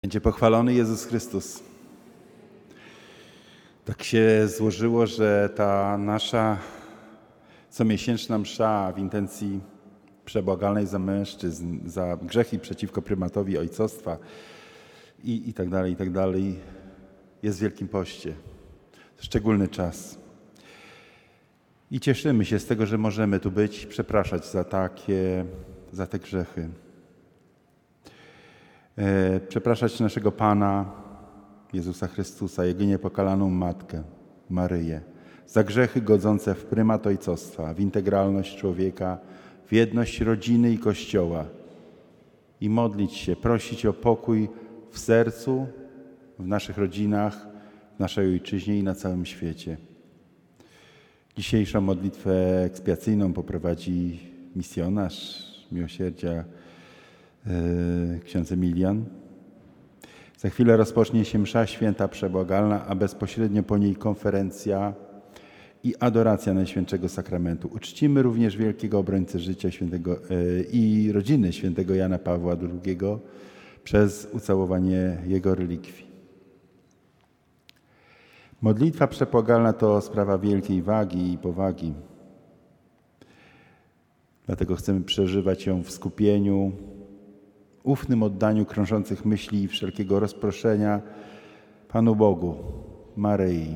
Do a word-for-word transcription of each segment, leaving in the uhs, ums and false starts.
Będzie pochwalony Jezus Chrystus. Tak się złożyło, że ta nasza comiesięczna msza w intencji przebłagalnej za mężczyzn, za grzechy przeciwko prymatowi ojcostwa i, i tak dalej, i tak dalej, jest w Wielkim Poście. Szczególny czas. I cieszymy się z tego, że możemy tu być, przepraszać za takie, za te grzechy. E, przepraszać naszego Pana, Jezusa Chrystusa, Jego niepokalaną Matkę, Maryję, za grzechy godzące w prymat ojcostwa, w integralność człowieka, w jedność rodziny i Kościoła. I modlić się, prosić o pokój w sercu, w naszych rodzinach, w naszej ojczyźnie i na całym świecie. Dzisiejszą modlitwę ekspiacyjną poprowadzi misjonarz miłosierdzia yy, ksiądz Emilian. Za chwilę rozpocznie się msza święta przebłagalna, a bezpośrednio po niej konferencja i adoracja Najświętszego Sakramentu. Uczcimy również wielkiego obrońcę życia świętego, yy, i rodziny świętego Jana Pawła drugiego przez ucałowanie jego relikwii. Modlitwa przebłagalna to sprawa wielkiej wagi i powagi. Dlatego chcemy przeżywać ją w skupieniu, ufnym oddaniu krążących myśli i wszelkiego rozproszenia Panu Bogu, Maryi,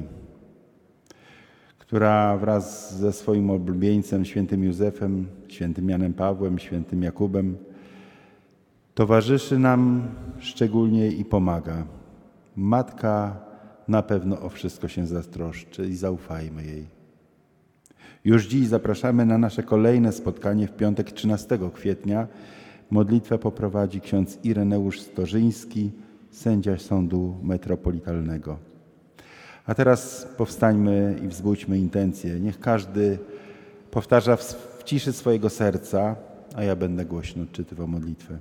która wraz ze swoim oblubieńcem, świętym Józefem, świętym Janem Pawłem, świętym Jakubem, towarzyszy nam szczególnie i pomaga. Matka na pewno o wszystko się zatroszczy i zaufajmy jej. Już dziś zapraszamy na nasze kolejne spotkanie w piątek trzynastego kwietnia. Modlitwę poprowadzi ksiądz Ireneusz Storzyński, sędzia Sądu Metropolitalnego. A teraz powstańmy i wzbudźmy intencje. Niech każdy powtarza w ciszy swojego serca, a ja będę głośno odczytywał modlitwę.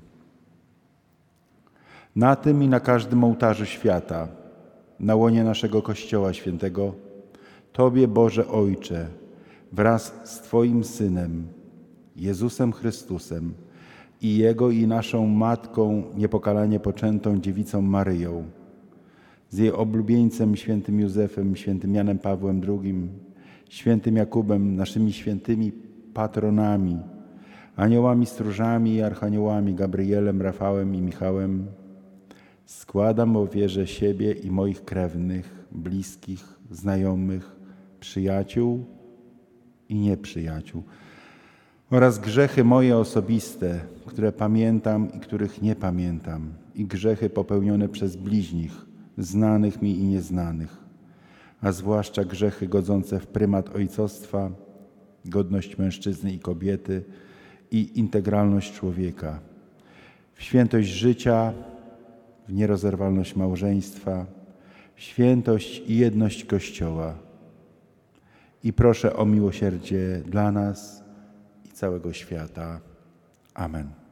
Na tym i na każdym ołtarzu świata, na łonie naszego Kościoła Świętego, Tobie, Boże Ojcze, wraz z Twoim Synem, Jezusem Chrystusem i Jego i naszą Matką, niepokalanie poczętą Dziewicą Maryją, z jej oblubieńcem świętym Józefem, świętym Janem Pawłem drugim, świętym Jakubem, naszymi świętymi patronami, aniołami stróżami i archaniołami Gabrielem, Rafałem i Michałem, składam o wierze siebie i moich krewnych, bliskich, znajomych, przyjaciół i nieprzyjaciół oraz grzechy moje osobiste, które pamiętam i których nie pamiętam, i grzechy popełnione przez bliźnich, znanych mi i nieznanych, a zwłaszcza grzechy godzące w prymat ojcostwa, godność mężczyzny i kobiety i integralność człowieka, w świętość życia, w nierozerwalność małżeństwa, w świętość i jedność Kościoła. I proszę o miłosierdzie dla nas i całego świata. Amen.